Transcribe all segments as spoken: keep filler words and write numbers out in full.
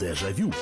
Дежавю.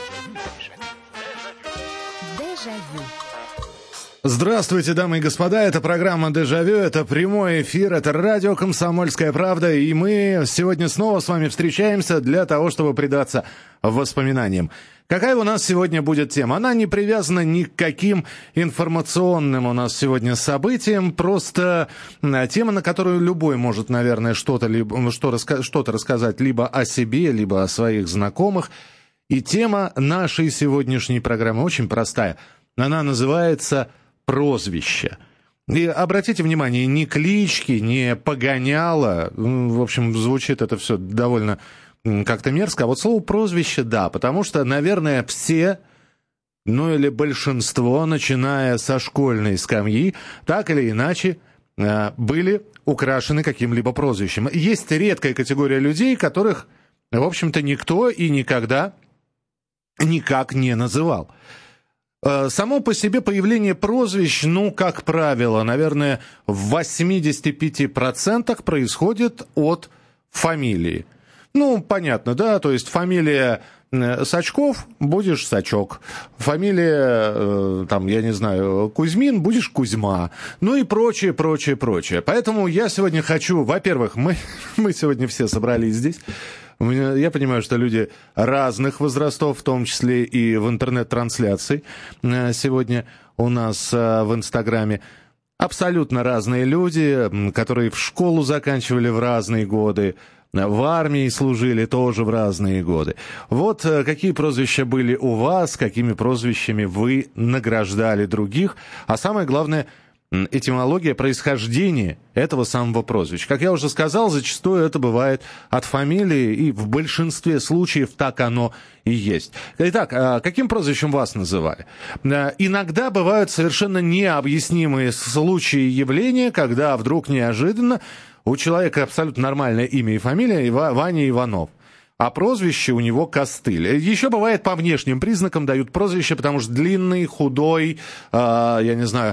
Дежавю. Здравствуйте, дамы и господа, это программа «Дежавю», это прямой эфир, это радио «Комсомольская правда», и мы сегодня снова с вами встречаемся для того, чтобы предаться воспоминаниям. Какая у нас сегодня будет тема? Она не привязана ни к каким информационным у нас сегодня событиям, просто тема, на которую любой может, наверное, что-то, либо, что, что-то рассказать либо о себе, либо о своих знакомых. И тема нашей сегодняшней программы очень простая. Она называется «Прозвище». И обратите внимание, ни клички, ни погоняло, в общем, звучит это все довольно как-то мерзко, а вот слово «прозвище» да, потому что, наверное, все, ну или большинство, начиная со школьной скамьи, так или иначе были украшены каким-либо прозвищем. Есть редкая категория людей, которых, в общем-то, никто и никогда никак не называл. Само по себе появление прозвищ, ну, как правило, наверное, в восемьдесят пять процентов происходит от фамилии. Ну, понятно, да, то есть фамилия Сачков, будешь Сачок. Фамилия, там, я не знаю, Кузьмин, будешь Кузьма. Ну и прочее, прочее, прочее. Поэтому я сегодня хочу, во-первых, мы, мы сегодня все собрались здесь. Я понимаю, что люди разных возрастов, в том числе и в интернет-трансляции сегодня у нас в Инстаграме. Абсолютно разные люди, которые в школу заканчивали в разные годы, в армии служили тоже в разные годы. Вот какие прозвища были у вас, какими прозвищами вы награждали других. А самое главное, этимология происхождения этого самого прозвища. Как я уже сказал, зачастую это бывает от фамилии, и в большинстве случаев так оно и есть. Итак, каким прозвищем вас называли? Иногда бывают совершенно необъяснимые случаи явления, когда вдруг неожиданно у человека абсолютно нормальное имя и фамилия Ваня Иванов. А прозвище у него Костыль. Еще бывает по внешним признакам дают прозвище, потому что длинный, худой, э, я не знаю,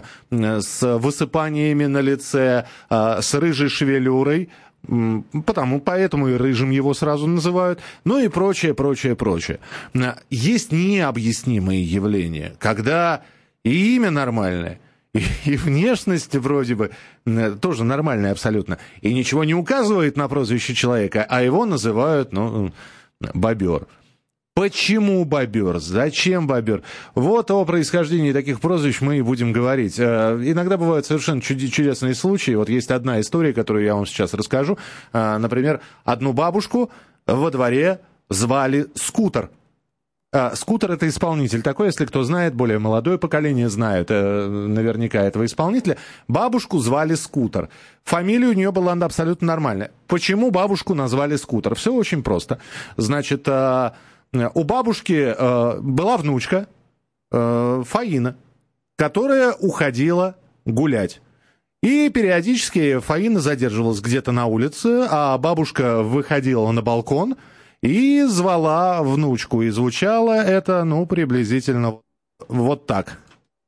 с высыпаниями на лице, э, с рыжей шевелюрой. Потому, поэтому и рыжим его сразу называют. Ну и прочее, прочее, прочее. Есть необъяснимые явления, когда и имя нормальное, и внешность вроде бы тоже нормальная абсолютно. И ничего не указывает на прозвище человека, а его называют, ну, бобер. Почему бобер? Зачем бобер? Вот о происхождении таких прозвищ мы и будем говорить. Иногда бывают совершенно чудесные случаи. Вот есть одна история, которую я вам сейчас расскажу. Например, одну бабушку во дворе звали Скутер. А, Скутер — это исполнитель такой, если кто знает, более молодое поколение знает э, наверняка этого исполнителя. Бабушку звали Скутер. Фамилия у нее была абсолютно нормальная. Почему бабушку назвали Скутер? Все очень просто. Значит, э, у бабушки э, была внучка э, Фаина, которая уходила гулять. И периодически Фаина задерживалась где-то на улице, а бабушка выходила на балкон и звала внучку, и звучало это, ну, приблизительно вот так.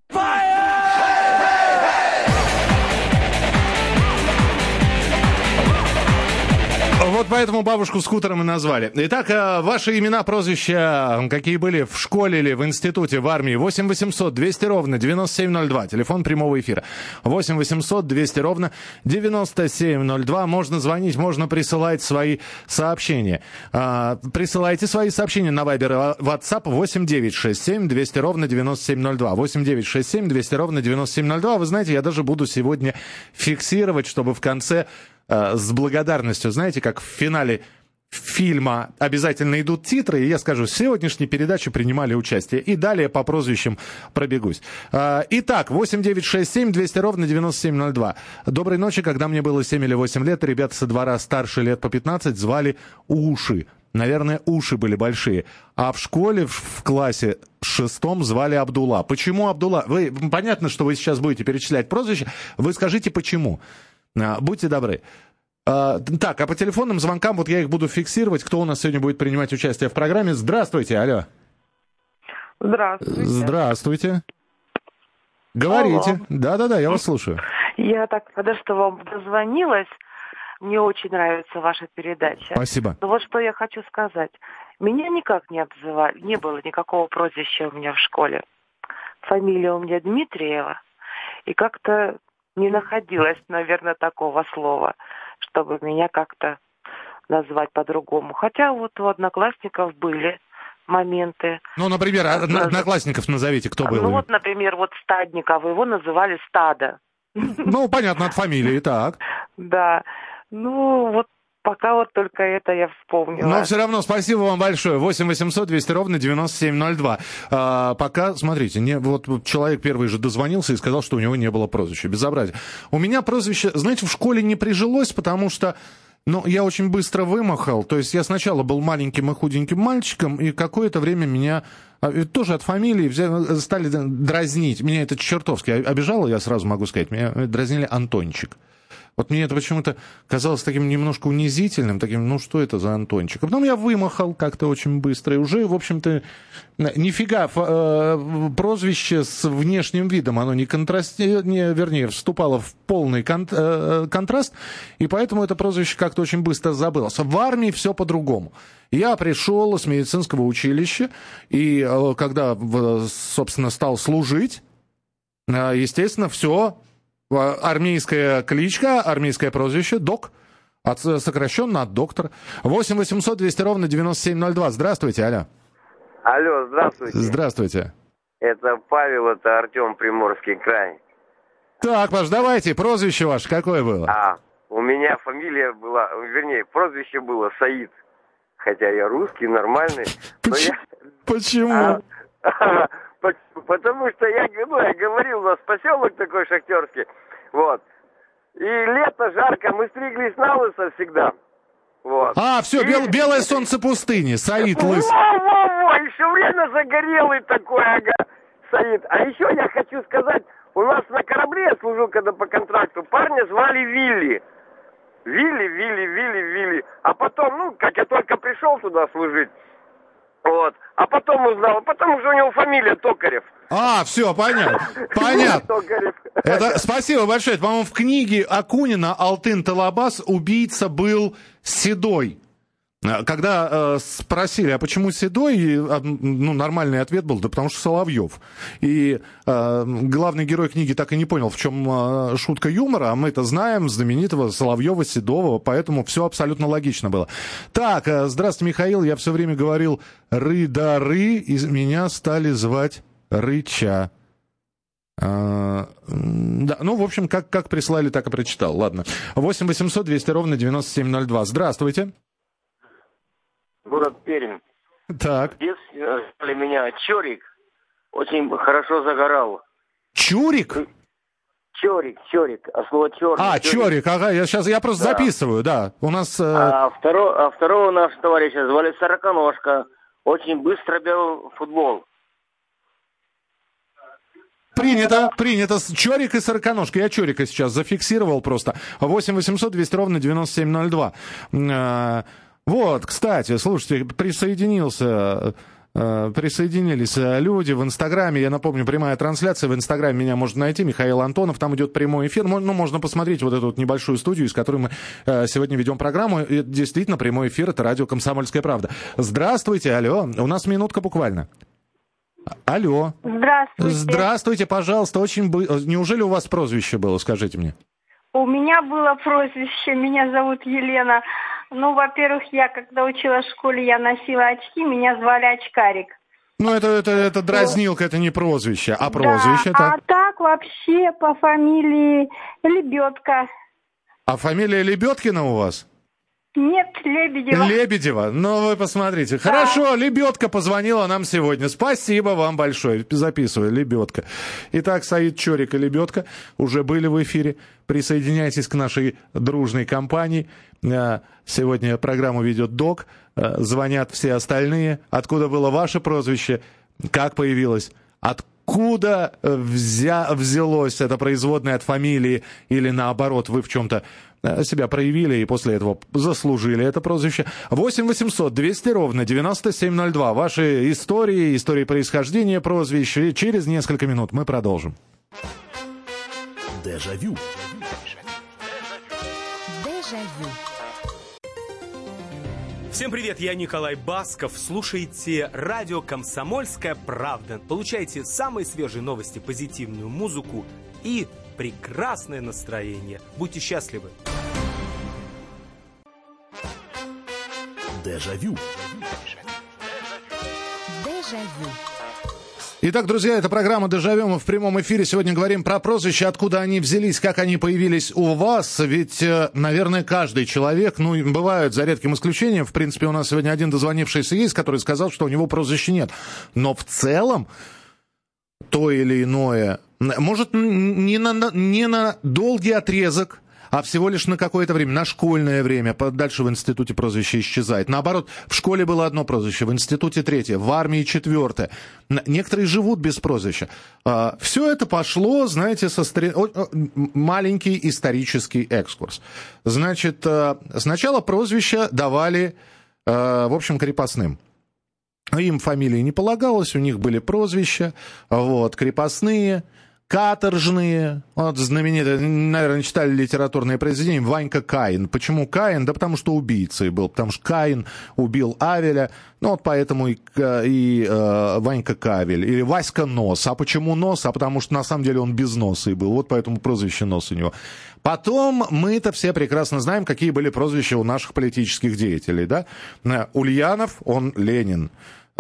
Вот поэтому бабушку Скутером и назвали. Итак, ваши имена, прозвища, какие были в школе или в институте, в армии? восемь восемьсот двести ровно девяносто семь ноль два. Телефон прямого эфира. восемь восемьсот двести ровно девяносто семь ноль два. Можно звонить, можно присылать свои сообщения. Присылайте свои сообщения на Вайбер и WhatsApp восемь девятьсот шестьдесят семь двести ровно девяносто семь ноль два. восемь девятьсот шестьдесят семь двести ровно девяносто семь ноль два. Вы знаете, я даже буду сегодня фиксировать, чтобы в конце с благодарностью, знаете, как в финале фильма обязательно идут титры, и я скажу, в сегодняшней передаче принимали участие. И далее по прозвищам пробегусь. Итак, восемь девятьсот шестьдесят семь двести ровно девяносто семь ноль два. Доброй ночи, когда мне было семь или восемь лет, ребята со двора старше лет по пятнадцать звали Уши. Наверное, уши были большие. А в школе, в классе шестом звали Абдулла. Почему Абдулла? Вы, понятно, что вы сейчас будете перечислять прозвища. Вы скажите, почему. Будьте добры. А, так, а по телефонным звонкам, вот я их буду фиксировать. Кто у нас сегодня будет принимать участие в программе? Здравствуйте, алло. Здравствуйте. Здравствуйте. Говорите. Да-да-да, я вас слушаю. Я так рада, что вам дозвонилась. Мне очень нравится ваша передача. Спасибо. Но вот что я хочу сказать. Меня никак не обзывали, не было никакого прозвища у меня в школе. Фамилия у меня Дмитриева. И как-то не находилось, наверное, такого слова, чтобы меня как-то назвать по-другому. Хотя вот у одноклассников были моменты. Ну, например, одноклассников назовите, кто был? Ну, вот, например, вот Стадников, его называли Стадо. Ну, понятно, от фамилии, так. Да. Ну, вот пока вот только это я вспомнила. Но все равно спасибо вам большое. восемь восемьсот двести ровно девяносто семь ноль два. А, пока, смотрите, не, вот человек первый же дозвонился и сказал, что у него не было прозвища. Безобразие. У меня прозвище, знаете, в школе не прижилось, потому что ну, я очень быстро вымахал. То есть я сначала был маленьким и худеньким мальчиком, и какое-то время меня тоже от фамилии взяли, стали дразнить. Меня это чертовски обижало, я сразу могу сказать. Меня дразнили Антончик. Вот мне это почему-то казалось таким немножко унизительным, таким, ну что это за Антончик? А потом я вымахал как-то очень быстро, и уже, в общем-то, нифига э, прозвище с внешним видом, оно не контрасти, не, вернее, вступало в полный кон, э, контраст, и поэтому это прозвище как-то очень быстро забылось. В армии все по-другому. Я пришел с медицинского училища, и э, когда, собственно, стал служить, э, естественно, все... Армейская кличка, армейское прозвище, док, от, сокращенно от доктора. восемь восемьсот двести ровно девяносто семь ноль два. Здравствуйте, алло. Алло, здравствуйте. Здравствуйте. Это Павел, это Артем, Приморский край. Так, Паш, давайте, прозвище ваше какое было? А, у меня фамилия была, вернее, прозвище было Саид. Хотя я русский, нормальный. Почему? Я... Почему? А, потому что я, ну, я говорил, у нас поселок такой шахтерский, вот. И лето жарко, мы стриглись на лысо всегда. Вот. А, все, и... бел, белое солнце пустыни, Саид лысый. Во-во-во, еще время загорелый такой, ага, Саид. А еще я хочу сказать, у нас на корабле, я служил когда по контракту, парня звали Вилли. Вилли, Вилли, Вилли, Вилли. А потом, ну, как я только пришел туда служить, вот. А потом узнал, а потом уже у него фамилия Токарев. А, все, понятно. Понятно. Это, спасибо большое. Это, по-моему, в книге Акунина «Алтын Талабас» убийца был седой. Когда э, спросили, а почему седой, и, ну, нормальный ответ был, да потому что Соловьев. И э, главный герой книги так и не понял, в чем э, шутка юмора, а мы это знаем, знаменитого Соловьева, седого, поэтому все абсолютно логично было. Так, э, здравствуйте, Михаил, я все время говорил «ры-да-ры», и меня стали звать Рыча. А, да, ну, в общем, как, как прислали, так и прочитал. Ладно. восемь восемьсот двести ровно девяносто семь ноль два. Здравствуйте. Город Пермь. Так. В детстве звали меня Чорик. Очень хорошо загорал. Чурик? Чорик, Чорик. А слово черный. А, Чорик, Чорик ага. Я сейчас, я просто да. записываю, да. У нас... Э... А, второго, а второго нашего товарища звали Сороконожка. Очень быстро бил футбол. Принято, принято. Чорик и Сороконожка. Я Чорика сейчас зафиксировал просто. восемь восемьсот двести ровно девяносто семь ноль два. Вот, кстати, слушайте, присоединился, э, присоединились люди в Инстаграме. Я напомню, прямая трансляция в Инстаграме меня можно найти. Михаил Антонов, там идет прямой эфир. Ну, можно посмотреть вот эту вот небольшую студию, из которой мы э, сегодня ведем программу. И действительно, прямой эфир — это радио «Комсомольская правда». Здравствуйте, алло, у нас минутка буквально. Алло. Здравствуйте. Здравствуйте, пожалуйста. Очень бы... Неужели у вас прозвище было, скажите мне? У меня было прозвище, меня зовут Елена. Ну, во-первых, я, когда училась в школе, я носила очки, меня звали Очкарик. Ну, это, это, это дразнилка, это не прозвище, а прозвище, да, так? А так вообще по фамилии Лебедка. А фамилия Лебедкина у вас? Нет, Лебедева. Лебедева. Ну, вы посмотрите. Да. Хорошо, Лебедка позвонила нам сегодня. Спасибо вам большое. Записываю, Лебедка. Итак, Саид, Чорик и Лебедка уже были в эфире. Присоединяйтесь к нашей дружной компании. Сегодня программу ведет Док. Звонят все остальные. Откуда было ваше прозвище? Как появилось? Откуда взя... взялось это производное от фамилии? Или наоборот, вы в чем-то себя проявили и после этого заслужили это прозвище. восемь восемьсот двести ровно девяносто семь ноль два. Ваши истории, истории происхождения прозвищ. И через несколько минут мы продолжим. Дежавю. Дежавю. Дежавю. Всем привет, я Николай Басков. Слушайте радио «Комсомольская правда». Получайте самые свежие новости, позитивную музыку и прекрасное настроение. Будьте счастливы. Дежавю. Дежавю. Итак, друзья, это программа «Дежавю». Мы в прямом эфире сегодня говорим про прозвища, откуда они взялись, как они появились у вас. Ведь, наверное, каждый человек, ну, бывают за редким исключением. В принципе, у нас сегодня один дозвонившийся есть, который сказал, что у него прозвища нет. Но в целом то или иное, может, не на, не на долгий отрезок, а всего лишь на какое-то время, на школьное время. Дальше в институте прозвище исчезает. Наоборот, в школе было одно прозвище, в институте третье, в армии четвертое. Некоторые живут без прозвища. Все это пошло, знаете, со стар... маленький исторический экскурс. Значит, сначала прозвища давали, в общем, крепостным. Им фамилии не полагалось, у них были прозвища, вот, крепостные, каторжные, вот знаменитые, наверное, читали литературное произведение «Ванька Каин». Почему Каин? Да потому что убийцей был, потому что Каин убил Авеля, ну вот поэтому и, и э, Ванька Кавель, или Васька Нос. А почему Нос? А потому что на самом деле он без носа и был, вот поэтому прозвище Нос у него. Потом мы-то все прекрасно знаем, какие были прозвища у наших политических деятелей, да? Ульянов, он Ленин.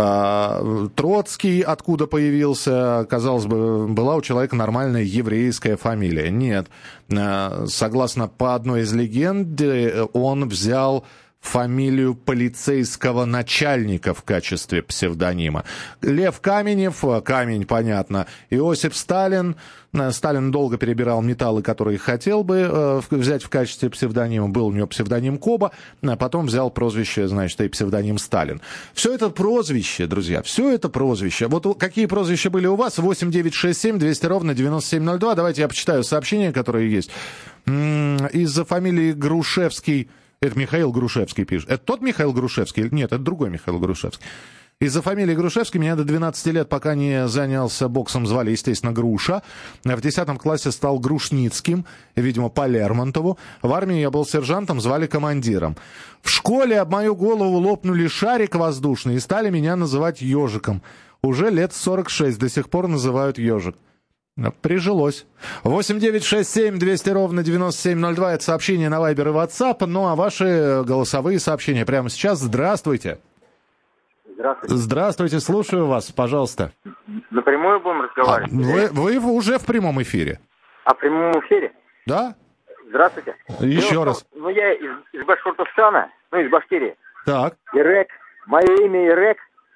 Троцкий откуда появился, казалось бы, была у человека нормальная еврейская фамилия. Нет. Согласно по одной из легенд, он взял фамилию полицейского начальника в качестве псевдонима. Лев Каменев, Камень, понятно, Иосиф Сталин. Сталин долго перебирал металлы, которые хотел бы взять в качестве псевдонима. Был у него псевдоним Коба, а потом взял прозвище, значит, и псевдоним Сталин. Все это прозвище, друзья, все это прозвище. Вот какие прозвища были у вас? восемь девятьсот шестьдесят семь двести ровно девяносто семь ноль два. Давайте я почитаю сообщения, которые есть. Из-за фамилии Грушевский... Это Михаил Грушевский пишет. Это тот Михаил Грушевский? Нет, это другой Михаил Грушевский. Из-за фамилии Грушевский меня до двенадцати лет, пока не занялся боксом, звали, естественно, Груша. В десятом классе стал Грушницким, видимо, по Лермонтову. В армии я был сержантом, звали командиром. В школе об мою голову лопнули шарик воздушный и стали меня называть ежиком. Уже лет сорок шесть до сих пор называют ежик. Прижилось. восемь девятьсот шестьдесят семь двести ровно девяносто семь ноль два. Это сообщение на Вайбер и WhatsApp. Ну а ваши голосовые сообщения прямо сейчас. Здравствуйте. Здравствуйте. Здравствуйте, слушаю вас, пожалуйста. Напрямую будем разговаривать? А, вы, вы уже в прямом эфире. А в прямом эфире? Да. Здравствуйте. Еще ну, раз. Ну, я из, из Башкортостана, ну, из Башкирии. Так. Ирек. Мое имя Ирек.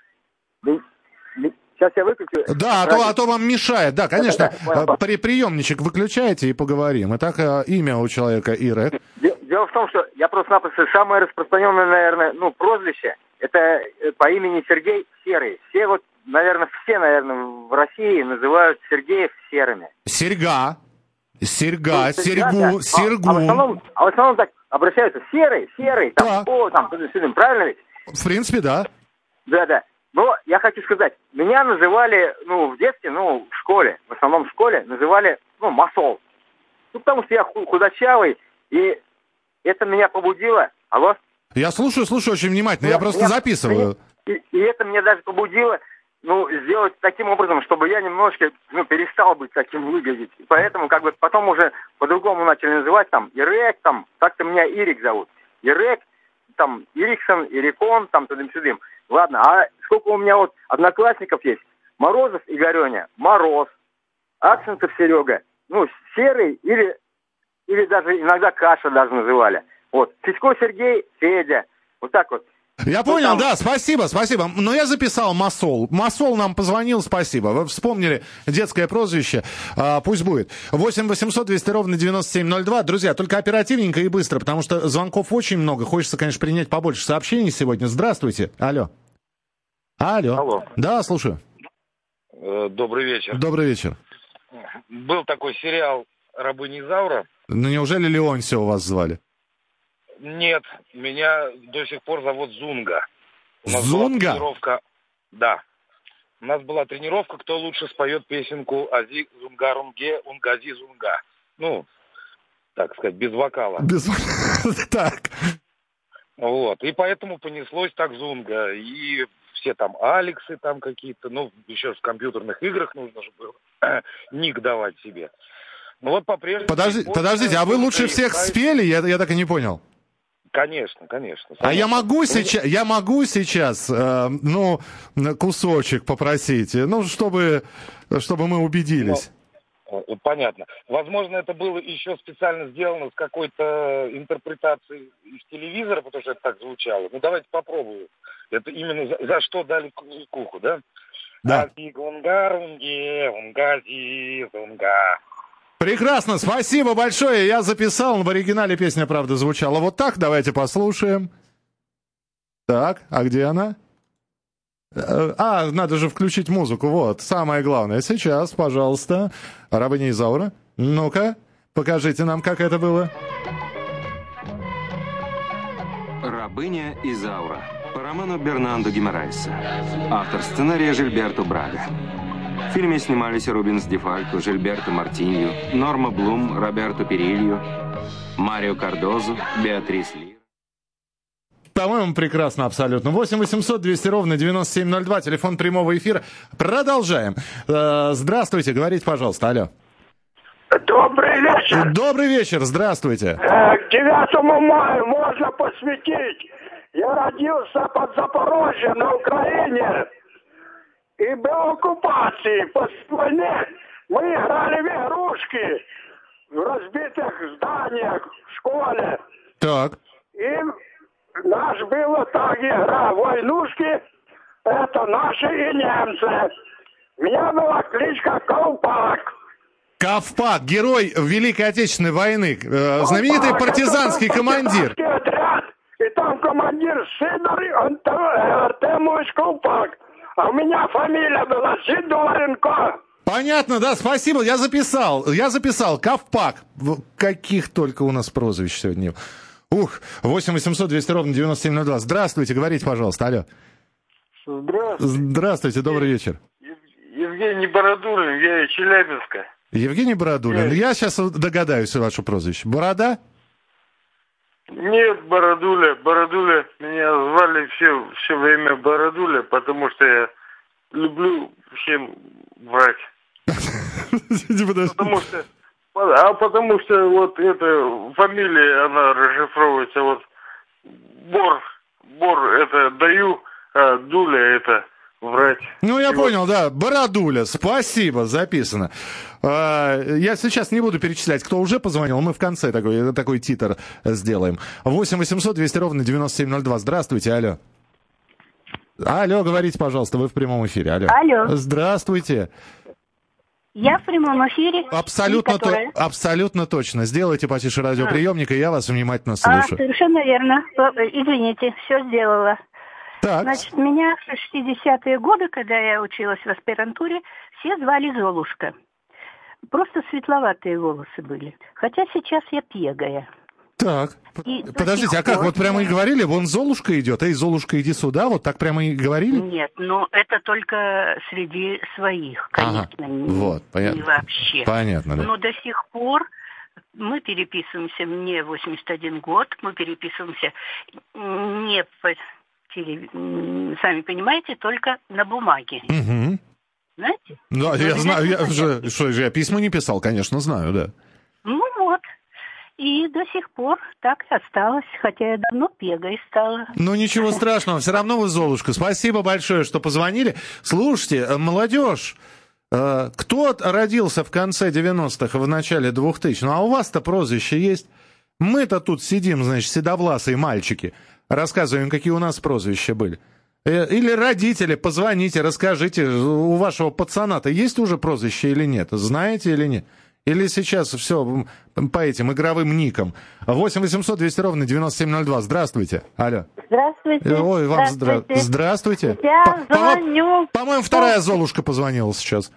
Сейчас я выключу. Да, а то, а то вам мешает. Да, конечно. Да, да, да. При, приемничек выключаете и поговорим. Итак, имя у человека Ирек. Дело в том, что я просто-напросто самое распространенное, наверное, ну, прозвище, это по имени Сергей Серый. Все вот, наверное, все, наверное, в России называют Сергеев серыми. Серьга. Серьга, ну, Сергу, да, да. Сергу. А, а, в основном, а в основном так обращаются серый, серый, там, да. о, там, правильно ведь? В принципе, да. Да, да. Но я хочу сказать, меня называли, ну, в детстве, ну, в школе, в основном в школе, называли, ну, масол. Ну, потому что я худощавый, и это меня побудило. Алло? Я слушаю, слушаю очень внимательно, я, я просто меня, записываю. И, и это меня даже побудило, ну, сделать таким образом, чтобы я немножко, ну, перестал быть таким выглядеть. И поэтому, как бы, потом уже по-другому начали называть, там, Ирек, там, так-то меня Ирик зовут. Ирек, там, Ириксон, Ирикон, там, тудым-сюдым. Ладно, а сколько у меня вот одноклассников есть? Морозов Игореня, Мороз, Аксентов Серега, ну, Серый или, или даже иногда Каша даже называли. Вот, Федько Сергей, Федя, вот так вот. Я ну, понял, там... да, спасибо, спасибо. Но я записал Масол. Масол нам позвонил, спасибо. Вы вспомнили детское прозвище, а, пусть будет. восемь восемьсот двести ровно девяносто семь ноль два. Друзья, только оперативненько и быстро, потому что звонков очень много. Хочется, конечно, принять побольше сообщений сегодня. Здравствуйте. Алло. Алло. Алло. Да, слушаю. Добрый вечер. Добрый вечер. Был такой сериал «Рабыня Изаура». Ну, неужели Леонтия у вас звали? Нет, меня до сих пор зовут Зунга. У нас Зунга? Была тренировка... Да. У нас была тренировка, кто лучше споет песенку «Ази Зунга Рунге, Унгази Зунга». Ну, так сказать, без вокала. Без... Так. Вот, и поэтому понеслось так Зунга, и все там Алексы там какие-то, ну, еще в компьютерных играх нужно же было ник давать себе. Ну вот по-прежнему... Подожди, подождите, а вы лучше всех спели? Я, я так и не понял. Конечно, конечно. А я могу сейчас, я могу сейчас, э, ну, кусочек попросить, ну, чтобы, чтобы мы убедились. Ну, понятно. Возможно, это было еще специально сделано с какой-то интерпретацией из телевизора, потому что это так звучало. Ну, давайте попробую. Это именно за, за что дали куху, да? Да. Прекрасно, спасибо большое. Я записал, в оригинале песня, правда, звучала вот так. Давайте послушаем. Так, а где она? А, надо же включить музыку. Вот, самое главное. Сейчас, пожалуйста, рабыня Изаура. Ну-ка, покажите нам, как это было. Рабыня Изаура. По роману Бернандо Гимарайса. Автор сценария Жильберто Брага. В фильме снимались Рубенс Ди Фалько, Жильберто Мартиньо, Норма Блум, Роберто Перильо, Марио Кардозо, Беатрис Ли. По-моему, прекрасно абсолютно. восемь восемьсот двести ровно девяносто семь ноль два, телефон прямого эфира. Продолжаем. Здравствуйте, говорите, пожалуйста, алло. Добрый вечер. Добрый вечер, здравствуйте. К девятому мая можно посвятить. Я родился под Запорожьем на Украине. И был оккупации. После войны мы играли в игрушки в разбитых зданиях, в школе. Так. И наш была так игра. Войнушки, это наши и немцы. У меня была кличка Колпак. Ковпак, герой Великой Отечественной войны, э, знаменитый Колпак, партизанский командир. Отряд, и там командир Сидор Артемович Колпак. А у меня фамилия была Сидоренко. Понятно, да, спасибо, я записал, я записал, Ковпак. Каких только у нас прозвищ сегодня. Ух, восемь восемьсот двести ровно девяносто семь ноль два. Здравствуйте, говорите, пожалуйста, алло. Здравствуйте. Здравствуйте, добрый вечер. Евгений Бородулин, я из Челябинска. Евгений Бородулин, я, я сейчас догадаюсь ваше прозвище. Борода? Нет, Бородуля. Бородуля. Меня звали все, все время Бородуля, потому что я люблю всем врать. Потому что, а потому что вот эта фамилия, она расшифровывается вот Бор, Бор это даю, а Дуля это врать. Ну, я И понял, вот... да. Бородуля, спасибо, записано. Я сейчас не буду перечислять, кто уже позвонил, мы в конце такой, такой титр сделаем. восемь восемьсот двести ровно девяносто семь ноль два. Здравствуйте, алло. Алло, говорите, пожалуйста, вы в прямом эфире. Алло. Алло. Здравствуйте. Я в прямом эфире. Абсолютно, то, абсолютно точно. Сделайте потише радиоприемник, и я вас внимательно слушаю. А, совершенно верно. Извините, все сделала. Так. Значит, меня в шестидесятые годы, когда я училась в аспирантуре, все звали Золушка. Просто светловатые волосы были. Хотя сейчас я пегая. Так, и подождите, а как, вот прямо и говорили, вон Золушка идет, эй, Золушка, иди сюда, вот так прямо и говорили? Нет, ну это только среди своих, конечно, ага, не, вот, понятно. не вообще. Понятно, да. Но до сих пор мы переписываемся, мне восемьдесят один год, мы переписываемся не по телев... сами понимаете, только на бумаге. Угу. Знаете? Да, Но я знаю, я же, что же, я письма не писал, конечно, знаю, да. Ну вот. И до сих пор так и осталось, хотя я давно пегой стала. Ну, ничего страшного, все равно вы Золушка. Спасибо большое, что позвонили. Слушайте, молодежь, э, кто родился в конце девяностых и в начале двухтысячных, ну, а у вас-то прозвище есть? Мы-то тут сидим, значит, седовласые мальчики, рассказываем, какие у нас прозвища были. Или родители, позвоните, расскажите, у вашего пацана-то есть уже прозвище или нет? Знаете или нет? Или сейчас все по этим игровым никам? восемь восемьсот двести ровно девяносто семь ноль два. Здравствуйте. Алло. Здравствуйте. Ой, вам Здравствуйте. Здравствуйте. Я по- звоню. По-моему, вторая Золушка позвонила сейчас.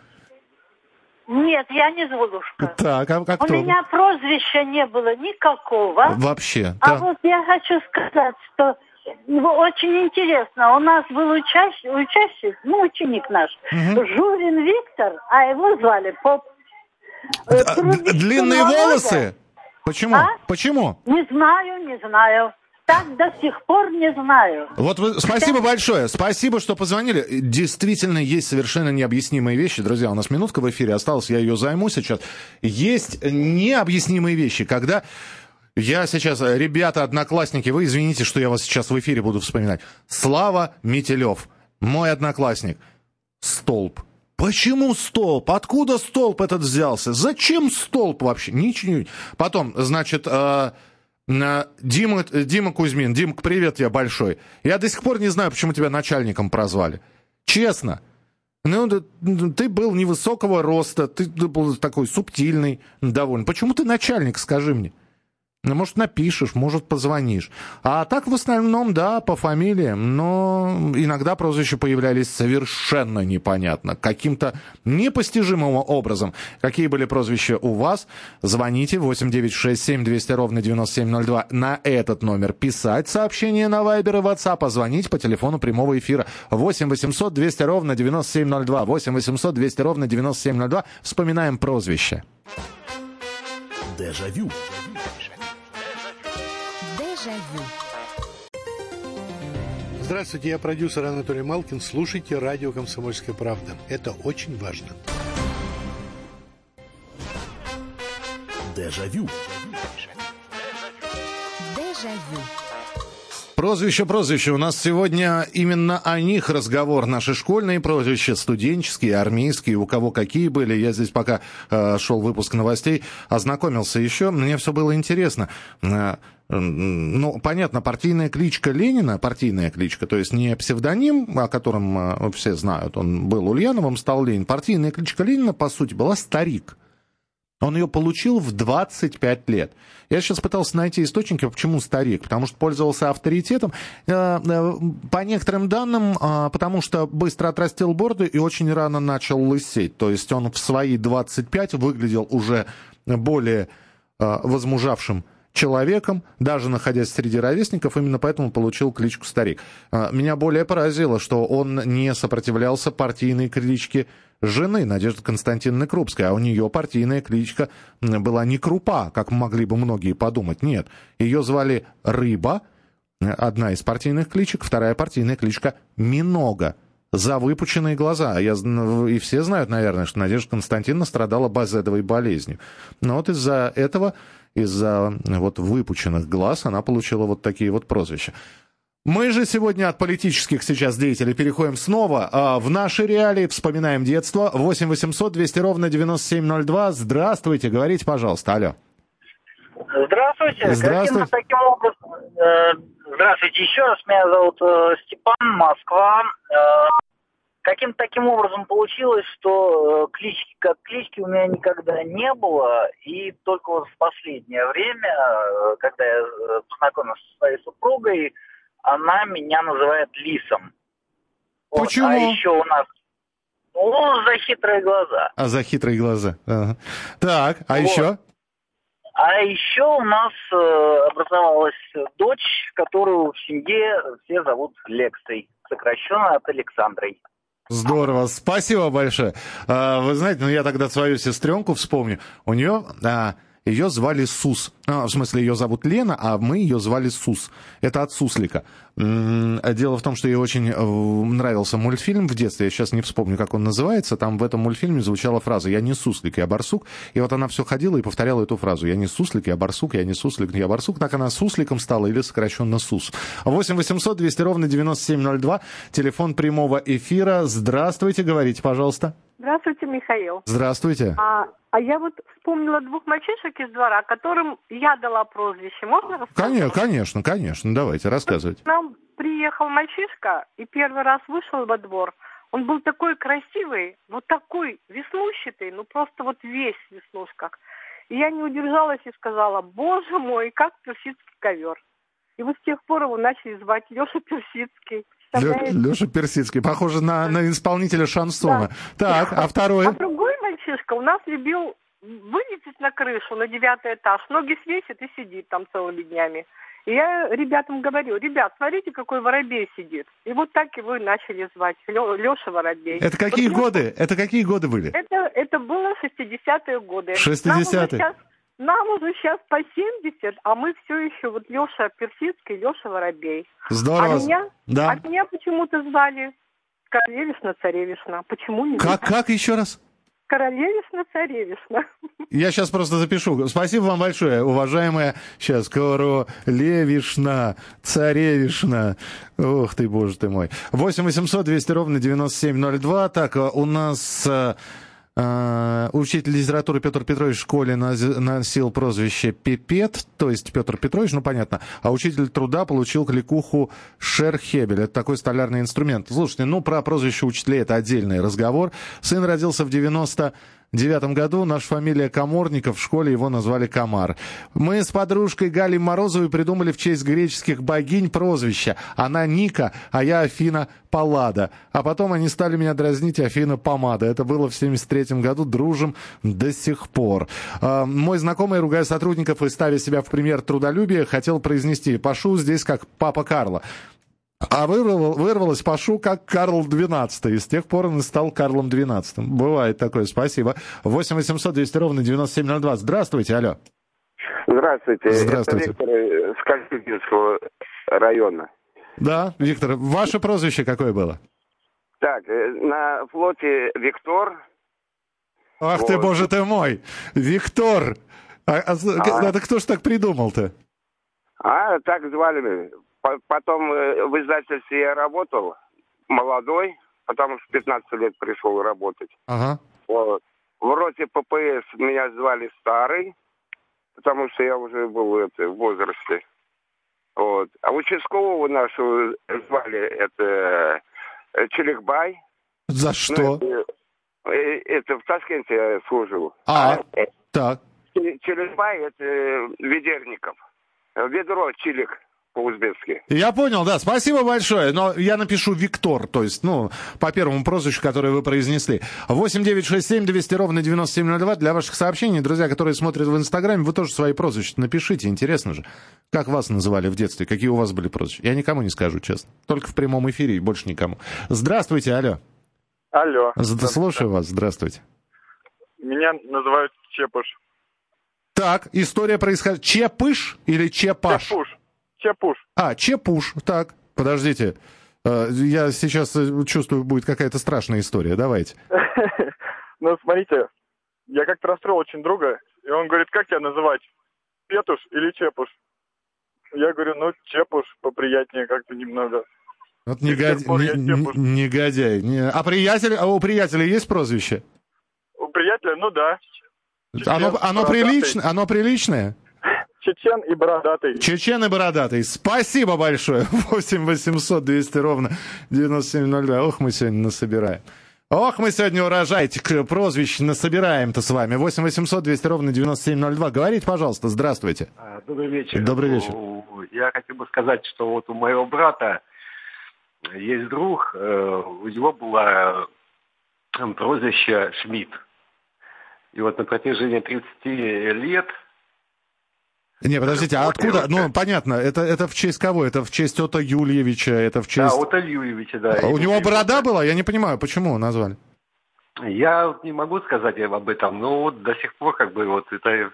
Нет, я не Золушка. Так, а как У кто? меня прозвища не было никакого. Вообще. А да. вот я хочу сказать, что ну, очень интересно. У нас был учащ... учащик, ну, ученик наш, угу. Журин Виктор, а его звали Поп. Д- длинные волосы? Почему? А? Почему? Не знаю, не знаю. Так до сих пор не знаю. Вот вы, спасибо большое. Спасибо, что позвонили. Действительно, есть совершенно необъяснимые вещи. Друзья, у нас минутка в эфире осталась, я ее займу сейчас. Есть необъяснимые вещи, когда... Я сейчас, ребята, одноклассники, вы извините, что я вас сейчас в эфире буду вспоминать. Слава Метелев, мой одноклассник. Столб. Почему столб? Откуда столб этот взялся? Зачем столб вообще? Ничего. Потом, значит... Э... Дима, Дима Кузьмин. Димка, привет тебе большой. Я до сих пор не знаю, почему тебя начальником прозвали. Честно. Ну, ты был невысокого роста, ты был такой субтильный довольно. Почему ты начальник, скажи мне? Ну, может, напишешь, может, позвонишь. А так, в основном, да, по фамилиям. Но иногда прозвища появлялись совершенно непонятно. Каким-то непостижимым образом. Какие были прозвища у вас? Звоните восемь девятьсот шестьдесят семь двести ровно девяносто семь ноль два. На этот номер писать сообщение на Вайбер и WhatsApp. А звонить по телефону прямого эфира. восемь восемьсот двести ровно девяносто семь ноль два. восемь восемьсот двести ровно девяносто семь ноль два. Вспоминаем прозвище. Дежавю. Здравствуйте, я продюсер Анатолий Малкин. Слушайте радио «Комсомольская правда». Это очень важно. Дежавю. Дежавю. Прозвище, прозвище. У нас сегодня именно о них разговор. Наши школьные прозвища, студенческие, армейские, у кого какие были. Я здесь пока э, шел выпуск новостей, ознакомился еще. Мне все было интересно. Э, ну, понятно, партийная кличка Ленина, партийная кличка, то есть не псевдоним, о котором э, все знают, он был Ульяновым, стал Ленин. Партийная кличка Ленина, по сути, была «Старик». Он ее получил в двадцать пять лет. Я сейчас пытался найти источники, почему старик. Потому что пользовался авторитетом. По некоторым данным, потому что быстро отрастил бороду и очень рано начал лысеть. То есть он в свои двадцать пять выглядел уже более возмужавшим человеком, даже находясь среди ровесников, именно поэтому получил кличку «Старик». Меня более поразило, что он не сопротивлялся партийной кличке жены Надежды Константиновны Крупской, а у нее партийная кличка была не Крупа, как могли бы многие подумать. Нет, ее звали Рыба, одна из партийных кличек, вторая партийная кличка Минога, за выпученные глаза. Я, и все знают, наверное, что Надежда Константиновна страдала базедовой болезнью. Но вот из-за этого, из-за вот выпученных глаз она получила вот такие вот прозвища. Мы же сегодня от политических сейчас деятелей переходим снова а, в наши реалии, вспоминаем детство. восемь восемьсот двести ровно девяносто семь ноль два. Здравствуйте, говорите, пожалуйста. Алло. Здравствуйте. Здравствуйте. Таким образом, э, здравствуйте еще раз. Меня зовут э, Степан, Москва. Э, каким-то таким образом получилось, что э, клички как клички у меня никогда не было. И только вот в последнее время, э, когда я э, познакомился со своей супругой, она меня называет Лисом. Почему? Вот, а еще у нас... Ну, за хитрые глаза. А за хитрые глаза. Ага. Так, а вот. еще? А еще у нас э, образовалась дочь, которую в семье все зовут Лексой, сокращенно от Александрой. Здорово, спасибо большое. А, вы знаете, ну я тогда свою сестренку вспомню. У нее... А... Ее звали Сус. А, в смысле, ее зовут Лена, а мы ее звали Сус. Это от Суслика. Дело в том, что ей очень нравился мультфильм в детстве. Я сейчас не вспомню, как он называется. Там в этом мультфильме звучала фраза «Я не суслик, я барсук». И вот она все ходила и повторяла эту фразу. «Я не суслик, я барсук, я не суслик, я барсук». Так она сусликом стала или сокращенно Сус. восемь восемьсот двести ровно девяносто семь ноль два. Телефон прямого эфира. Здравствуйте, говорите, пожалуйста. Здравствуйте, Михаил. Здравствуйте. А, а я вот вспомнила двух мальчишек из двора, которым я дала прозвище. Можно рассказать? Конечно, конечно, конечно. Давайте, рассказывайте. К нам приехал мальчишка и первый раз вышел во двор. Он был такой красивый, вот такой веснущатый, ну просто вот весь в веснушках. И я не удержалась и сказала: боже мой, как персидский ковер. И вот с тех пор его начали звать Леша Персидский. Леша Персидский, похоже на, на исполнителя шансона. Да. Так, а второй? А другой мальчишка у нас любил вылететь на крышу, на девятый этаж, ноги свесит и сидит там целыми днями. И я ребятам говорю: ребят, смотрите, какой воробей сидит. И вот так его и начали звать, Леша Воробей. Это какие вот годы? Леша... Это какие годы были? Это, это было шестидесятые годы. шестидесятые. Нам уже сейчас, Нам уже сейчас по семьдесят, а мы все еще вот Леша Персидский, Леша Воробей. Здорово. А меня, да. а меня почему-то звали Королевишна Царевишна. Почему не Как, знаю. как еще раз? Королевишна Царевишна. Я сейчас просто запишу. Спасибо вам большое, уважаемая. Сейчас Королевишна, Царевишна. Ох ты, боже ты мой. восемь восемьсот двести ровно девяносто семь ноль два. Так, у нас... Uh, учитель литературы Петр Петрович в школе носил прозвище Пипет, то есть Петр Петрович, ну понятно, а учитель труда получил кликуху Шерхебель. Это такой столярный инструмент. Слушайте, ну про прозвище учителей это отдельный разговор. Сын родился в девяносто девятом году, наша фамилия Коморников, в школе его назвали Комар. Мы с подружкой Галей Морозовой придумали в честь греческих богинь прозвища. Она Ника, а я Афина Паллада. А потом они стали меня дразнить Афина Помада. Это было в семьдесят третьем году, дружим до сих пор. А, мой знакомый, ругая сотрудников и ставя себя в пример трудолюбия, хотел произнести: «Пашу здесь как папа Карло». А вырвал, вырвалось «Пашу» как Карл двенадцатый. И с тех пор он и стал Карлом двенадцатым. Бывает такое, спасибо. восемь восемьсот двести ровно девяносто семь ноль два. Здравствуйте, алло. Здравствуйте. Здравствуйте. Это Виктор с Кольчугинского района. Да, Виктор, ваше прозвище какое было? Так, на флоте Виктор. Ах вот. Ты, боже ты мой! Виктор! А, а, а. Это кто ж так придумал-то? А, так звали. Потом в издательстве я работал, молодой, потому что пятнадцать лет пришел работать. Ага. Вот. В роте ППС меня звали Старый, потому что я уже был это, в возрасте. Вот. А участкового нашего звали это Челикбай. За что? Ну, это, это в Ташкенте я служил. А, а так. Челикбай это Ведерников. Ведро Чилик. По-узбекски. Я понял, да, спасибо большое, но я напишу Виктор, то есть, ну, по первому прозвищу, которое вы произнесли. восемь девятьсот шестьдесят семь двести ровно девяносто семь ноль два для ваших сообщений. Друзья, которые смотрят в Инстаграме, вы тоже свои прозвища напишите, интересно же. Как вас называли в детстве, какие у вас были прозвища? Я никому не скажу, честно. Только в прямом эфире и больше никому. Здравствуйте, алло. Алло. Слушаю вас, здравствуйте. Меня называют Чепыш. Так, история происходит. Чепыш или Чепаш? Чепуш. Чепуш. А, Чепуш. Так, подождите. Я сейчас чувствую, будет какая-то страшная история. Давайте. Ну, смотрите, я как-то расстроил очень друга, и он говорит: как тебя называть? Петуш или Чепуш? Я говорю: ну, Чепуш поприятнее как-то немного. Вот негодяй. негодяй. Не... А, приятель... а у приятеля есть прозвище? У приятеля, ну да. Чечен, оно, оно, прилично... оно приличное? Чечен и бородатый. Чечен и бородатый. Спасибо большое. восемь восемьсот двести ровно девяносто семь ноль два. Ох, мы сегодня насобираем. Ох, мы сегодня урожайчик прозвищ насобираем-то с вами. восемь восемьсот двести ровно девяносто семь ноль два. Говорите, пожалуйста. Здравствуйте. Добрый вечер. Добрый вечер. Я хотел бы сказать, что вот у моего брата есть друг, у него было прозвище Шмидт. И вот на протяжении тридцати лет... Не, подождите, а откуда? Ну, понятно, это, это в честь кого? Это в честь Отто Юльевича, это в честь... Да, Отто Юльевича, да. А у него борода была? Я не понимаю, почему назвали? Я вот не могу сказать об этом, но вот до сих пор как бы вот это,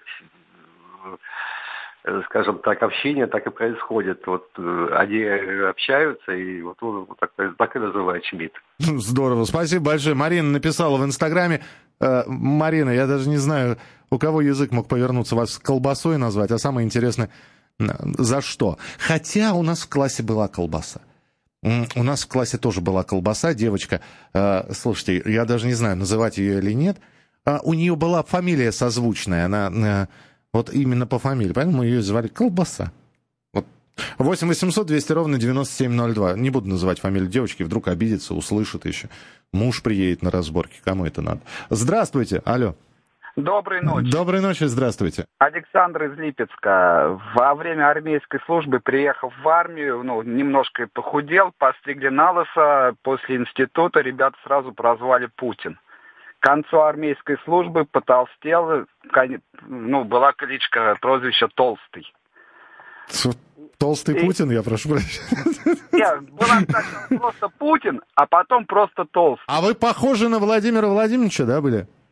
скажем так, общение так и происходит. Вот они общаются, и вот он вот так, так и называют Шмидт. Здорово, спасибо большое. Марина написала в Инстаграме. Э, Марина, я даже не знаю, у кого язык мог повернуться, вас колбасой назвать, а самое интересное, за что. Хотя у нас в классе была колбаса. У нас в классе тоже была колбаса, девочка. Э, слушайте, я даже не знаю, называть ее или нет. Э, у нее была фамилия созвучная, она э, вот именно по фамилии, поэтому мы ее звали Колбаса. Вот. восемь восемьсот двести ровно девяносто семь ноль два. Не буду называть фамилию девочки, вдруг обидится, услышит еще. Муж приедет на разборки, кому это надо. Здравствуйте, алло. Доброй ночи. Доброй ночи, здравствуйте. Александр из Липецка. Во время армейской службы, приехав в армию, ну, немножко похудел, постригли на лысо. После института ребята сразу прозвали Путин. К концу армейской службы потолстел, ну, была кличка, прозвище Толстый. Толстый и... Путин, я прошу прощения. Нет, была сначала просто Путин, а потом просто Толстый. А вы похожи на Владимира Владимировича, да, были?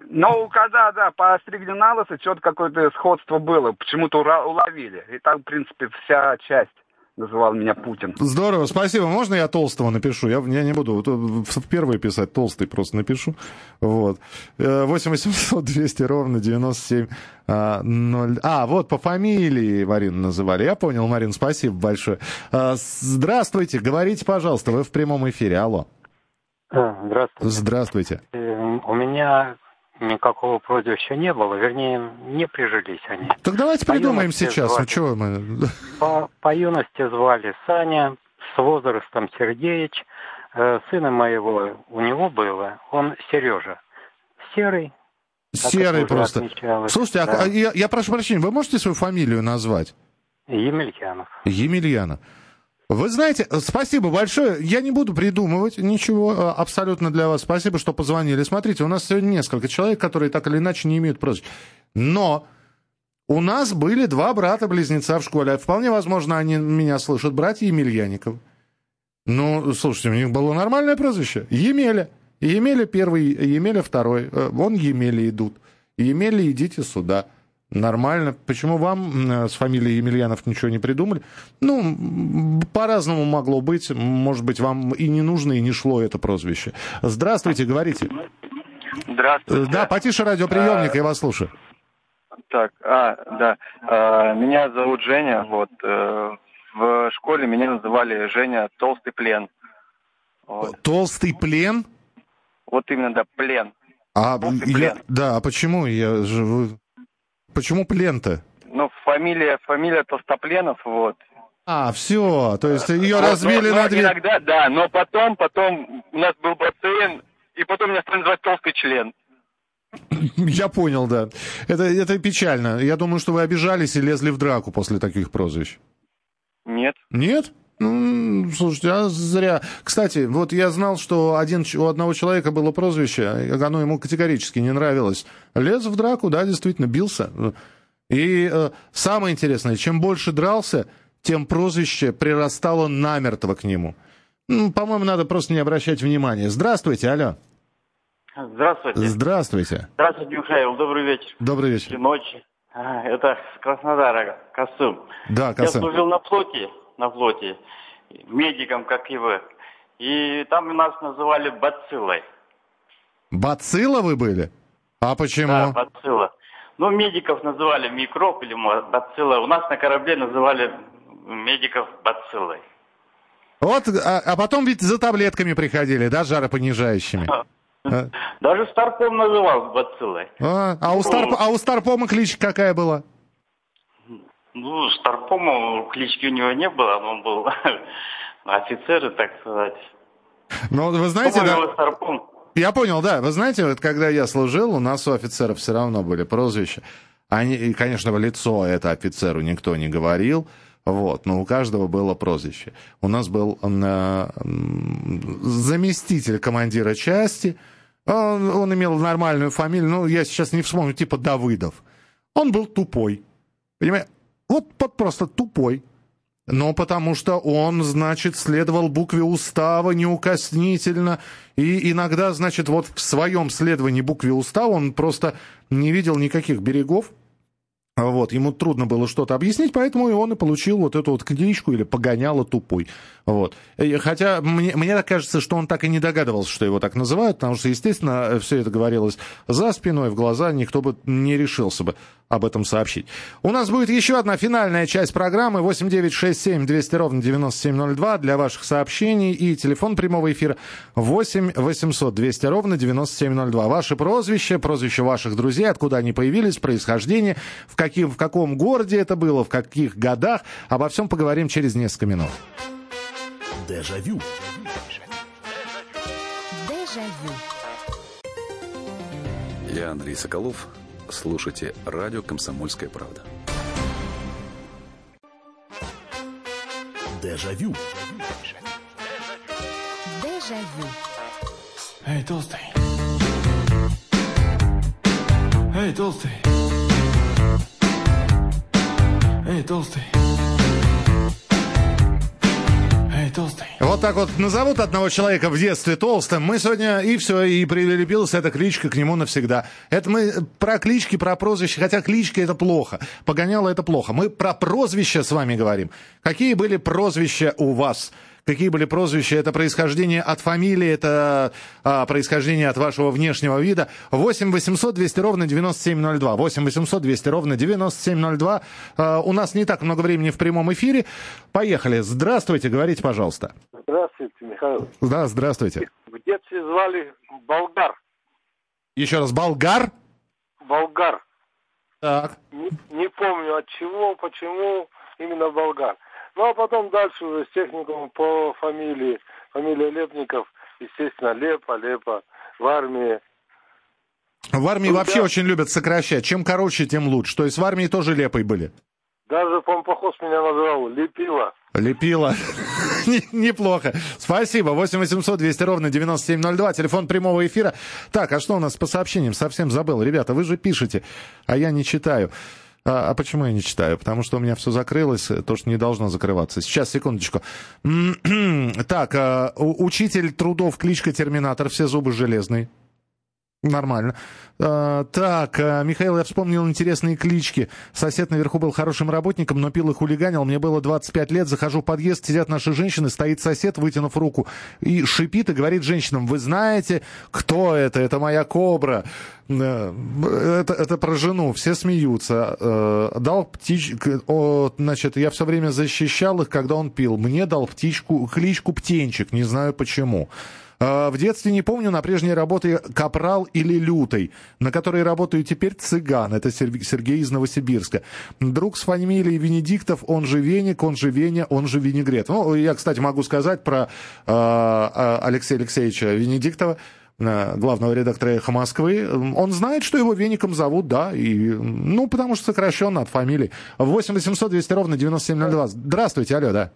Ну, когда, да, постригли на лысо, что-то какое-то сходство было. Почему-то ура- уловили. И так, в принципе, вся часть называл меня Путин. Здорово, спасибо. Можно я толстого напишу? Я, я не буду в первый писать, толстый просто напишу. Вот. восемь восемьсот двести ровно девяносто семь ноль. А, вот по фамилии Марину называли. Я понял, Марин, спасибо большое. Здравствуйте, говорите, пожалуйста, вы в прямом эфире. Алло. Здравствуйте. Здравствуйте. У меня никакого прозвища не было, вернее, не прижились они. Так давайте по придумаем сейчас. Звали, ну, чего мы... по, по юности звали Саня, с возрастом Сергеич. Э, сына моего у него было, он Сережа. Серый. Серый просто. Слушайте, да. а, я, я прошу прощения, вы можете свою фамилию назвать? Емельянов. Емельянов. Вы знаете, спасибо большое. Я не буду придумывать ничего абсолютно для вас. Спасибо, что позвонили. Смотрите, у нас сегодня несколько человек, которые так или иначе не имеют прозвища. Но у нас были два брата-близнеца в школе. Вполне возможно, они меня слышат. Братья Емельяников. Ну, слушайте, у них было нормальное прозвище. Емеля. Емеля первый, Емеля второй. Вон Емеля идут. Емеля, идите сюда. Нормально. Почему вам с фамилией Емельянов ничего не придумали? Ну, по-разному могло быть. Может быть, вам и не нужно, и не шло это прозвище. Здравствуйте, говорите. Здравствуйте. Да, потише радиоприемник, а, я вас слушаю. Так, а, да. А, меня зовут Женя. Вот. В школе меня называли Женя Толстый плен. Вот. Толстый плен? Вот именно, да, плен. А, я, плен. Да, а почему? Я же... Почему плен-то? Ну, фамилия, фамилия Толстопленов, вот. А, все, то есть ее вот, разбили но, на но две... Иногда, да, но потом, потом у нас был бацилин, и потом меня стали называть Толстый член. Я понял, да. Это, это печально. Я думаю, что вы обижались и лезли в драку после таких прозвищ. Нет. Нет? Ну, слушайте, а зря. Кстати, вот я знал, что один, у одного человека было прозвище, оно ему категорически не нравилось. Лез в драку, да, действительно, бился. И э, самое интересное, чем больше дрался, тем прозвище прирастало намертво к нему. Ну, по-моему, надо просто не обращать внимания. Здравствуйте, алло. Здравствуйте. Здравствуйте. Здравствуйте, Михаил, добрый вечер. Добрый вечер. Ночи. Это с Краснодара, Касым. Да, Касым. Я служил на флоте. на флоте, медиком, как и вы. И там нас называли бациллой. Бацилла вы были? А почему? Да, бацилла. Ну, медиков называли микроб или бацилла. У нас на корабле называли медиков бациллой. Вот, а, а потом ведь за таблетками приходили, да, жаропонижающими? Даже Старпом называл бациллой. А, а, у Старп, а у Старпома кличка какая была? Ну, Старпома клички у него не было, он был офицер, так сказать. Ну, вы знаете, да... Старпом. Я понял, да. Вы знаете, вот когда я служил, у нас у офицеров все равно были прозвища. Они, и, конечно, в лицо это офицеру никто не говорил, вот, но у каждого было прозвище. У нас был э, заместитель командира части, он, он имел нормальную фамилию, ну, я сейчас не вспомню, типа Давыдов. Он был тупой, понимаете? Вот, вот просто тупой. Но потому что он, значит, следовал букве устава неукоснительно. И иногда, значит, вот в своем следовании букве устава он просто не видел никаких берегов. Вот, ему трудно было что-то объяснить, поэтому и он и получил вот эту вот кличку или погоняло тупой. Вот. И хотя мне, мне так кажется, что он так и не догадывался, что его так называют, потому что, естественно, все это говорилось за спиной, в глаза, никто бы не решился бы об этом сообщить. У нас будет еще одна финальная часть программы. восемь девятьсот шестьдесят семь двести ровно девяносто семь ноль два для ваших сообщений. И телефон прямого эфира восемь восемьсот двести ровно девяносто семь ноль два. Ваши прозвища, прозвища ваших друзей, откуда они появились, происхождение, в, каким, в каком городе это было, в каких годах. Обо всем поговорим через несколько минут. Дежавю. Дежавю. Я Андрей Соколов. Слушайте радио «Комсомольская правда». Дежавю. Дежавю. Эй, толстый. Эй, толстый. Эй, толстый. Эй, Эй, толстый. Вот так вот назовут одного человека в детстве толстым. Мы сегодня и все, и прилепилась эта кличка к нему навсегда. Это мы про клички, про прозвища, хотя клички это плохо. Погоняло это плохо. Мы про прозвища с вами говорим. Какие были прозвища у вас? Какие были прозвища? Это происхождение от фамилии, это а, происхождение от вашего внешнего вида. восемь восемьсот двести ровно девяносто семь ноль два. восемь восемьсот двести ровно девяносто семь ноль два. А, у нас не так много времени в прямом эфире. Поехали. Здравствуйте, говорите, пожалуйста. Здравствуйте, Михаил. Да, здравствуйте. В детстве звали Болгар. Еще раз, Болгар? Болгар. Так. Не, не помню от чего, почему именно Болгар. Ну, а потом дальше уже с техникумом по фамилии. Фамилия Лепников, естественно, Лепа, Лепа. В армии. В армии ну, вообще да. очень любят сокращать. Чем короче, тем лучше. То есть в армии тоже Лепой были? Даже помпохоз меня называл Лепила. Лепила. Неплохо. Спасибо. восемь восемьсот двести ровно девяносто семь ноль два. Телефон прямого эфира. Так, а что у нас по сообщениям? Совсем забыл. Ребята, вы же пишете, а я не читаю. А, а почему я не читаю? Потому что у меня все закрылось, то, что не должно закрываться. Сейчас, секундочку. Так, а, учитель трудов, кличка Терминатор, все зубы железные. Нормально. А, так, а, Михаил, я вспомнил интересные клички. Сосед наверху был хорошим работником, но пил и хулиганил. Мне было двадцать пять лет, захожу в подъезд, сидят наши женщины, стоит сосед, вытянув руку, и шипит и говорит женщинам: вы знаете, кто это? Это моя кобра. Это, это про жену. Все смеются. Дал птичку... Значит, я все время защищал их, когда он пил. Мне дал птичку, кличку Птенчик. Не знаю почему. В детстве, не помню, на прежней работе Капрал или Лютый, на которой работаю теперь Цыган. Это Сергей из Новосибирска. Друг с фамилией Венедиктов, он же Веник, он же Веня, он же Винегрет. Ну, я, кстати, могу сказать про э, Алексея Алексеевича Венедиктова, главного редактора «Эхо Москвы». Он знает, что его Веником зовут, да, и, ну, потому что сокращенно от фамилии. восемь восемьсот двести ровно девяносто семь ноль два. Здравствуйте, алло, да.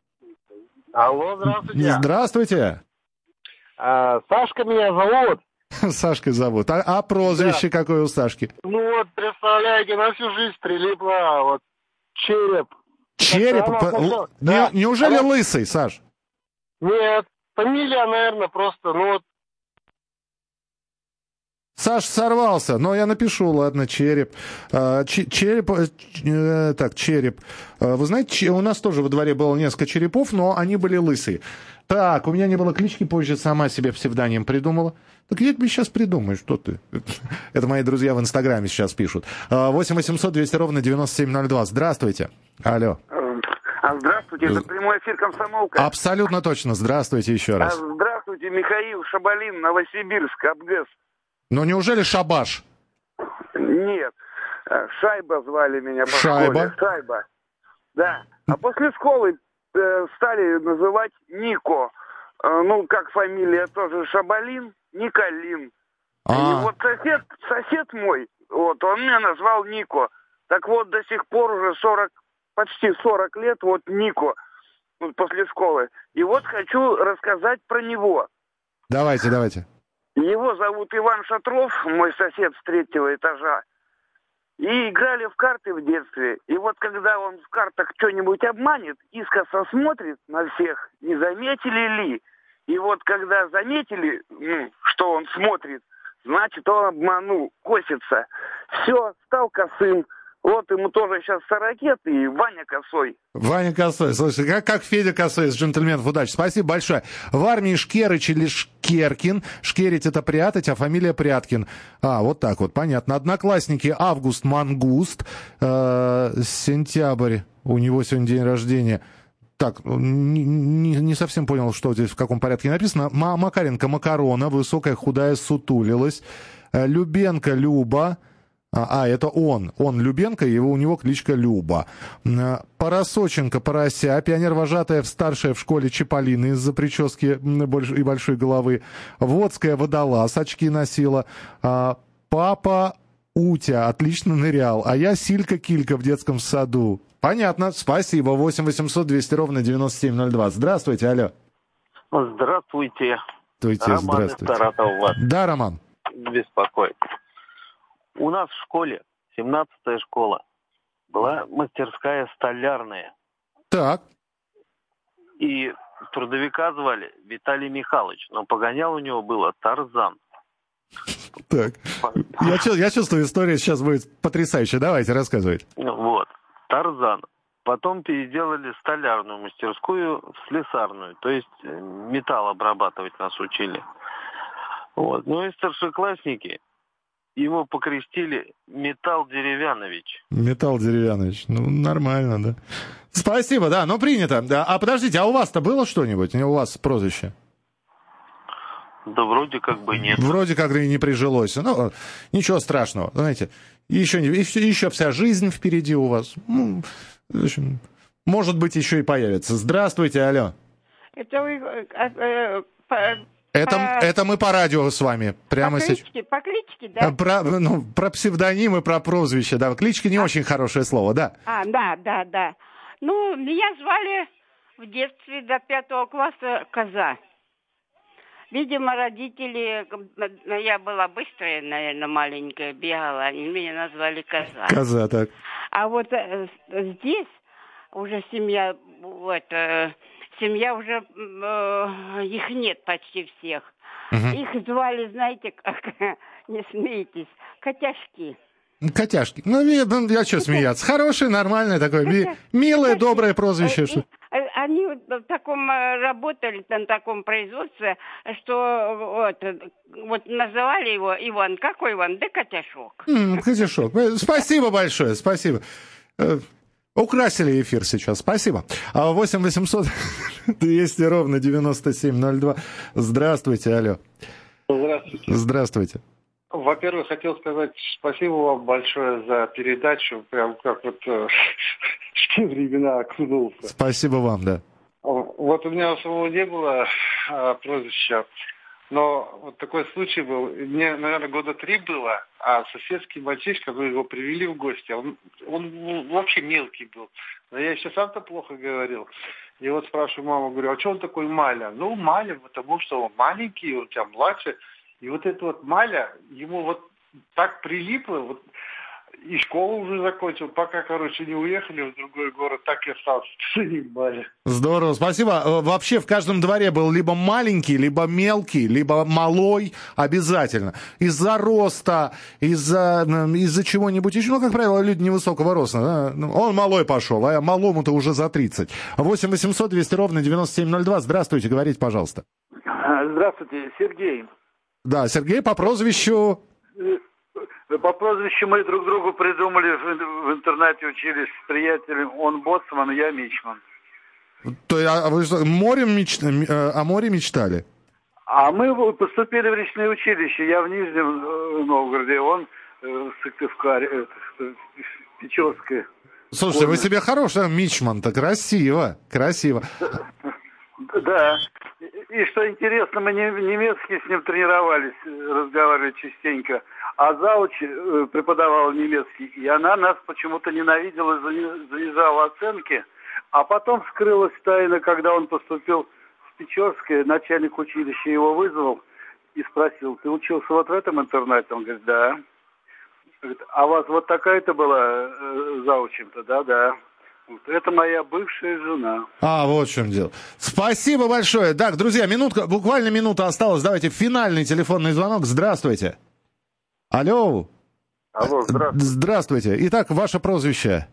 Алло, здравствуйте. Здравствуйте. А, Сашка меня зовут. Сашкой зовут. А, а прозвище да. какое у Сашки? Ну вот, представляете, на всю жизнь прилипло вот череп. Череп? По... Да. Не, неужели Она... лысый, Саш? Нет, фамилия, наверное, просто, ну вот. Саш сорвался, но я напишу, ладно, череп. Ч- череп, э, так, череп. Вы знаете, у нас тоже во дворе было несколько черепов, но они были лысые. Так, у меня не было клички, позже сама себе псевдоним придумала. Так я тебе сейчас придумаю, что ты. Это мои друзья в Инстаграме сейчас пишут. восемь восемьсот двести ровно девяносто семь ноль два. Здравствуйте. Алло. А здравствуйте, это прямой эфир «Комсомолка». Абсолютно точно. Здравствуйте еще раз. А здравствуйте, Михаил Шабалин, Новосибирск, Абгэс. Ну, неужели Шабаш? Нет, Шайба звали меня по Шайба. школе. Шайба. Да. А после школы э, стали называть Нико. Э, ну, как фамилия тоже Шабалин, Николин. А. И вот сосед, сосед мой, вот, он меня назвал Нико. Так вот, до сих пор уже сорок, почти сорок лет, вот Нико, вот, после школы. И вот хочу рассказать про него. Давайте, давайте. Его зовут Иван Шатров, мой сосед с третьего этажа. И играли в карты в детстве. И вот когда он в картах что-нибудь обманет, искоса смотрит на всех, не заметили ли. И вот когда заметили, ну, что он смотрит, значит, он обманул, косится. Все, стал косым. Вот ему тоже сейчас сорокет, и Ваня Косой. Ваня Косой. Слушай, как, как Федя Косой из «Джентльменов удачи». Спасибо большое. В армии Шкерыч или Шкеркин. Шкерить — это прятать, а фамилия Пряткин. А, вот так вот, понятно. Одноклассники Август Мангуст. Э, сентябрь. У него сегодня день рождения. Так, не, не, не совсем понял, что здесь в каком порядке написано. М- Макаренко Макарона. Высокая, худая, сутулилась. Э, Любенко Люба. А, это он. Он Любенко, и его, у него кличка Люба. Поросоченко Порося, пионер-вожатая, старшая в школе Чаполина из-за прически и большой головы. Водская Водолаз, очки носила. Папа Утя отлично нырял, а я Силька-Килька в детском саду. Понятно, спасибо. восемь восемьсот двести ровно девяносто семь ноль два. Здравствуйте, алло. Здравствуйте. Здравствуйте, Роман здравствуйте. из Саратова вас. Да, Роман. Беспокоит. У нас в школе, семнадцатая школа, была мастерская столярная. Так. И трудовика звали Виталий Михайлович, но погонял у него было Тарзан. Так, я, я чувствую, история сейчас будет потрясающая. Давайте, рассказывайте. Вот, Тарзан. Потом переделали столярную мастерскую в слесарную, то есть металл обрабатывать нас учили. Вот. Ну и старшеклассники, его покрестили Металл Деревянович. Металл Деревянович, ну нормально, да. Спасибо, да, ну принято. А подождите, а у вас-то было что-нибудь? У вас прозвище? Да вроде как бы нет. Вроде как и не прижилось. Ну, ничего страшного, знаете. Еще, еще, еще вся жизнь впереди у вас. Ну, в общем, может быть, еще и появится. Здравствуйте, алло. Это вы... Э, э, по, это, по... это мы по радио с вами. Прямо по кличке, сейчас. По кличке, да? Про, ну, про псевдонимы, про прозвище, да. Клички не а... очень хорошее слово, да. А, да, да, да. Ну, меня звали в детстве до пятого класса Коза. Видимо, родители... Я была быстрая, наверное, маленькая, бегала. Они меня назвали Коза. Коза, так. А вот э, здесь уже семья... Вот, э, семья уже... Э, их нет почти всех. Угу. Их звали, знаете, как... Не смейтесь. Котяшки. Котяшки. Ну, я, я что смеяться? Хорошее, нормальное такое, ми, милое, доброе прозвище. Что... Они в таком работали, на таком производстве, что вот, вот называли его Иван. Какой Иван? Да Котяшок. Mm, котяшок. Спасибо большое, спасибо. Украсили эфир сейчас, спасибо. восемь восемьсот двести ровно девяносто семь ноль два. Здравствуйте, алло. Здравствуйте. Здравствуйте. Во-первых, хотел сказать спасибо вам большое за передачу. Прям как вот э, в те времена окунулся. Спасибо вам, да. Вот у меня у самого не было а, прозвища, но вот такой случай был. Мне, наверное, года три было, а соседский мальчишка, мы его привели в гости. Он, он вообще мелкий был. Но я еще сам-то плохо говорил. И вот спрашиваю маму, говорю, а что он такой Маля? Ну, Маля, потому что он маленький, он тебя младше. И вот эта вот Маля, ему вот так прилипло, вот, и школу уже закончил, пока, короче, не уехали в другой город, так и остался с ним Маля. Здорово, спасибо. Вообще в каждом дворе был либо маленький, либо мелкий, либо малой обязательно. Из-за роста, из-за, из-за чего-нибудь еще. Ну, как правило, люди невысокого роста. Да? Он малой пошел, а малому-то уже за тридцать. восемь восемьсот двести ровно девяносто семь ноль два. Здравствуйте, говорите, пожалуйста. Здравствуйте, Сергей. Да, Сергей по прозвищу... По прозвищу мы друг другу придумали, в интернете учились с приятелем. Он боцман, я мичман. То, а вы что, морем меч... о море мечтали? А мы поступили в речное училище. Я в Нижнем Новгороде, он в Сыктывкаре, в Печорске. Слушайте, вы себе хороший мичман-то, красиво, красиво. Да. И что интересно, мы немецкий с ним тренировались, разговаривали частенько. А зауч преподавал немецкий, и она нас почему-то ненавидела, занижала оценки. А потом вскрылась тайна, когда он поступил в Печорское, начальник училища его вызвал и спросил, ты учился вот в этом интернате? Он говорит, да. Говорит, а у вас вот такая-то была заучем-то? Да, да. Это моя бывшая жена. А, вот в чем дело. Спасибо большое. Так, друзья, минутка, буквально минута осталась. Давайте финальный телефонный звонок. Здравствуйте. Алло. Алло, здравствуйте. Здравствуйте. Итак, ваше прозвище?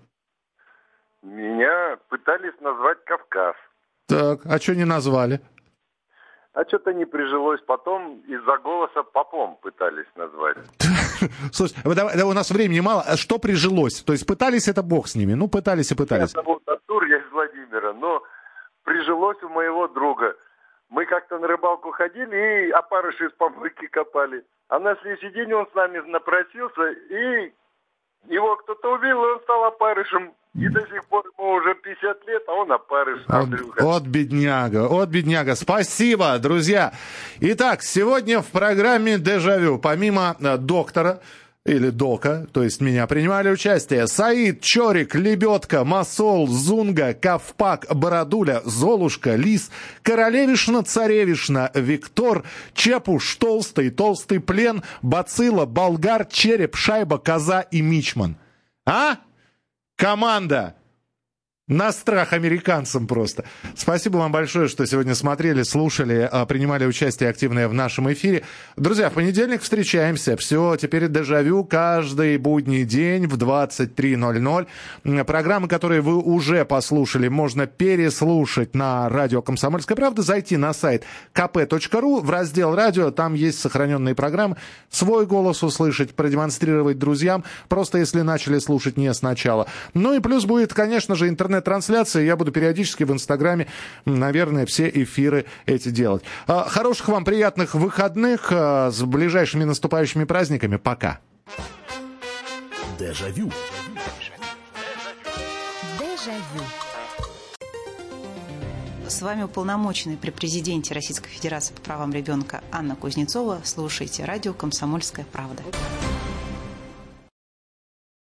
Меня пытались назвать Кавказ. Так, а что не назвали? А что-то не прижилось. Потом из-за голоса Попом пытались назвать. Слушай, у нас времени мало. Что прижилось? То есть пытались, это бог с ними. Ну, пытались и пытались. Я зовут Артур, я из Владимира. Но прижилось у моего друга. Мы как-то на рыбалку ходили и опарыши из помойки копали. А на следующий день он с нами напросился, и его кто-то убил, и он стал опарышем. И до сих пор ему уже пятьдесят лет, а он опарыш. От, от бедняга, от бедняга. Спасибо, друзья. Итак, сегодня в программе «Дежавю» помимо доктора, или Дока, то есть меня, принимали участие Саид, Чорик, Лебедка, Масол, Зунга, Ковпак, Бородуля, Золушка, Лис, Королевишна, Царевишна, Виктор, Чепуш, Толстый, Толстый Плен, Бацилла, Болгар, Череп, Шайба, Коза и Мичман. А? Команда! На страх американцам просто. Спасибо вам большое, что сегодня смотрели, слушали, принимали участие активное в нашем эфире. Друзья, в понедельник встречаемся. Все, теперь дежавю каждый будний день в двадцать три ноль ноль. Программы, которые вы уже послушали, можно переслушать на радио «Комсомольская правда», зайти на сайт ка пэ точка ру, в раздел «Радио», там есть сохраненные программы, свой голос услышать, продемонстрировать друзьям, просто если начали слушать не сначала. Ну и плюс будет, конечно же, интернет трансляции, я буду периодически в Инстаграме, наверное, все эфиры эти делать. Хороших вам, приятных выходных, с ближайшими наступающими праздниками. Пока. Дежавю. Дежавю. С вами уполномоченный при президенте Российской Федерации по правам ребенка Анна Кузнецова. Слушайте радио «Комсомольская правда».